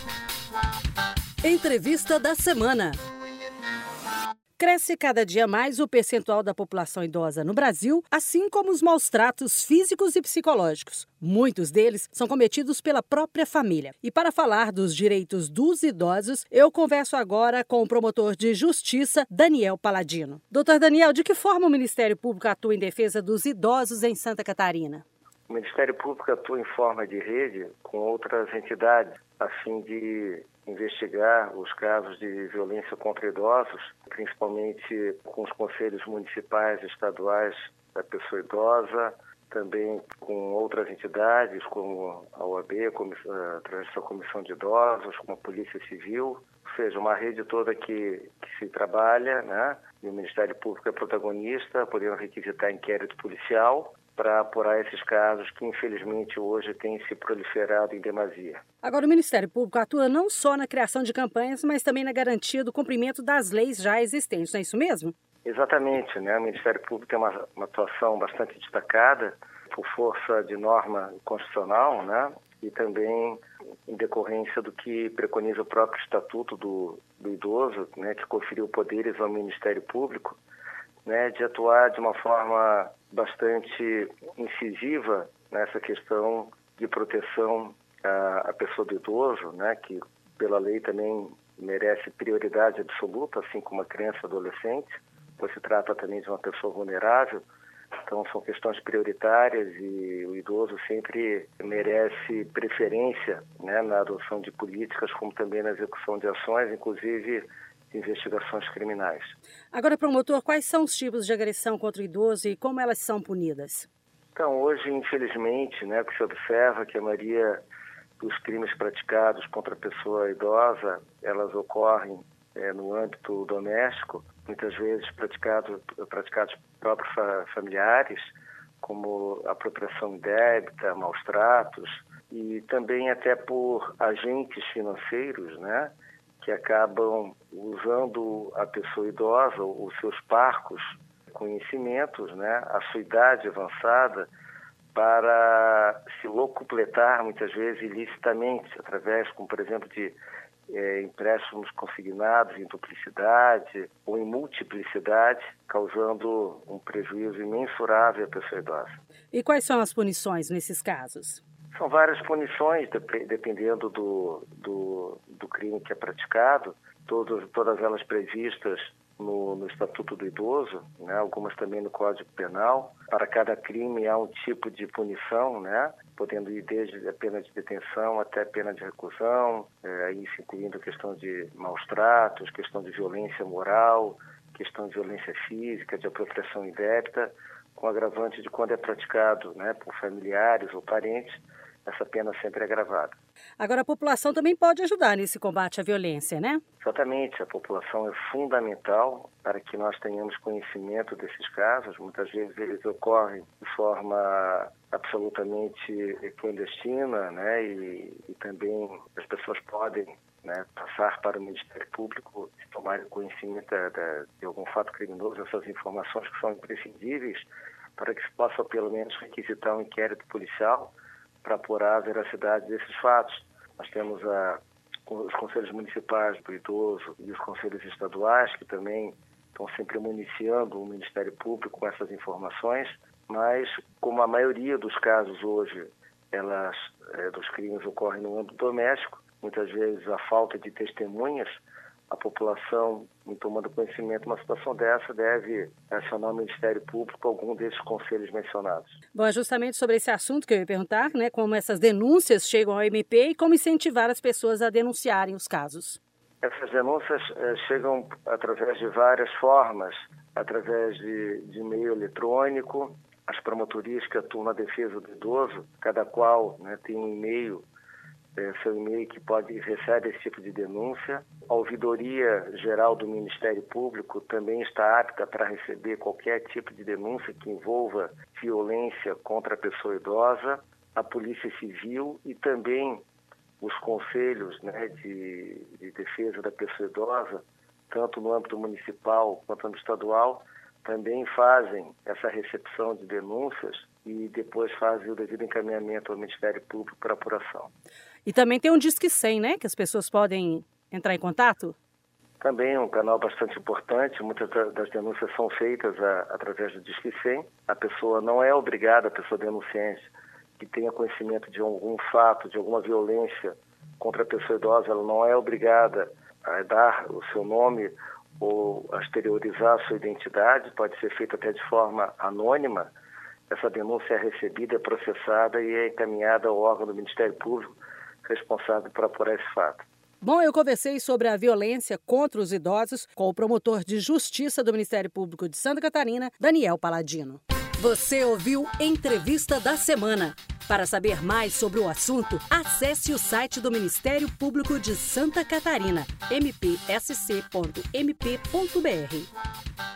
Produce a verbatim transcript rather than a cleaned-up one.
Entrevista da semana. Cresce cada dia mais o percentual da população idosa no Brasil, assim como os maus tratos físicos e psicológicos. Muitos deles são cometidos pela própria família. E para falar dos direitos dos idosos, eu converso agora com o promotor de justiça, Daniel Paladino. Doutor Daniel, de que forma o Ministério Público atua em defesa dos idosos em Santa Catarina? O Ministério Público atua em forma de rede com outras entidades, a fim de investigar os casos de violência contra idosos, principalmente com os conselhos municipais e estaduais da pessoa idosa, também com outras entidades, como a O A B, através da Comissão de Idosos, como a Polícia Civil, ou seja, uma rede toda que, que se trabalha, né? E o Ministério Público é protagonista, podendo requisitar inquérito policial para apurar esses casos que, infelizmente, hoje têm se proliferado em demasia. Agora, o Ministério Público atua não só na criação de campanhas, mas também na garantia do cumprimento das leis já existentes, não é isso mesmo? Exatamente, né? O Ministério Público tem uma, uma atuação bastante destacada por força de norma constitucional, né? E também em decorrência do que preconiza o próprio Estatuto do, do Idoso, né? Que conferiu poderes ao Ministério Público, né? De atuar de uma forma bastante incisiva nessa questão de proteção à, à pessoa do idoso, né? Que pela lei também merece prioridade absoluta, assim como a criança e adolescente, pois se trata também de uma pessoa vulnerável. Então são questões prioritárias e o idoso sempre merece preferência, né, na adoção de políticas, como também na execução de ações, inclusive de investigações criminais. Agora, promotor, quais são os tipos de agressão contra o idoso e como elas são punidas? Então, hoje, infelizmente, né, o que se observa é que a maioria dos crimes praticados contra a pessoa idosa, elas ocorrem é, no âmbito doméstico, muitas vezes praticados praticados por próprios fa- familiares, como apropriação indébita, maus tratos, e também até por agentes financeiros, né, que acabam usando a pessoa idosa, os seus parcos conhecimentos, né, a sua idade avançada, para se locupletar, muitas vezes ilicitamente, através, como por exemplo, de é, empréstimos consignados em duplicidade ou em multiplicidade, causando um prejuízo imensurável à pessoa idosa. E quais são as punições nesses casos? São várias punições, dep- dependendo do, do, do crime que é praticado, todas, todas elas previstas no, no Estatuto do Idoso, né? Algumas também no Código Penal. Para cada crime há um tipo de punição, né? Podendo ir desde a pena de detenção até a pena de reclusão, é, isso incluindo a questão de maus tratos, questão de violência moral, questão de violência física, de apropriação indébita, com agravante de quando é praticado, né, por familiares ou parentes, essa pena sempre é agravada. Agora, a população também pode ajudar nesse combate à violência, né? Exatamente, a população é fundamental para que nós tenhamos conhecimento desses casos. Muitas vezes eles ocorrem de forma absolutamente clandestina, né? E, e também as pessoas podem, né, passar para o Ministério Público e tomarem conhecimento da, da, de algum fato criminoso, essas informações que são imprescindíveis para que se possa pelo menos requisitar um inquérito policial para apurar a veracidade desses fatos. Nós temos a, os conselhos municipais do idoso e os conselhos estaduais, que também estão sempre municiando o Ministério Público com essas informações, mas como a maioria dos casos hoje, elas, é, dos crimes ocorrem no âmbito doméstico, muitas vezes a falta de testemunhas, a população, em tomando conhecimento de uma situação dessa, deve acionar o Ministério Público algum desses conselhos mencionados. Bom, é justamente sobre esse assunto que eu ia perguntar, né? Como essas denúncias chegam ao M P e como incentivar as pessoas a denunciarem os casos. Essas denúncias eh, chegam através de várias formas, através de, de e-mail eletrônico, as promotorias que atuam na defesa do idoso, cada qual, né, tem um e-mail, é, seu e-mail que pode recebe esse tipo de denúncia. A Ouvidoria Geral do Ministério Público também está apta para receber qualquer tipo de denúncia que envolva violência contra a pessoa idosa, a Polícia Civil e também os conselhos, né, de, de defesa da pessoa idosa, tanto no âmbito municipal quanto no estadual, também fazem essa recepção de denúncias e depois fazem o devido encaminhamento ao Ministério Público para apuração. E também tem um Disque cem, né? Que as pessoas podem entrar em contato? Também é um canal bastante importante. Muitas das denúncias são feitas a, através do Disque cem. A pessoa não é obrigada, a pessoa denunciante, que tenha conhecimento de algum fato, de alguma violência contra a pessoa idosa, ela não é obrigada a dar o seu nome ou a exteriorizar a sua identidade, pode ser feito até de forma anônima. Essa denúncia é recebida, é processada e é encaminhada ao órgão do Ministério Público responsável por apurar esse fato. Bom, eu conversei sobre a violência contra os idosos com o promotor de Justiça do Ministério Público de Santa Catarina, Daniel Paladino. Você ouviu Entrevista da Semana. Para saber mais sobre o assunto, acesse o site do Ministério Público de Santa Catarina, m p s c ponto m p ponto b r.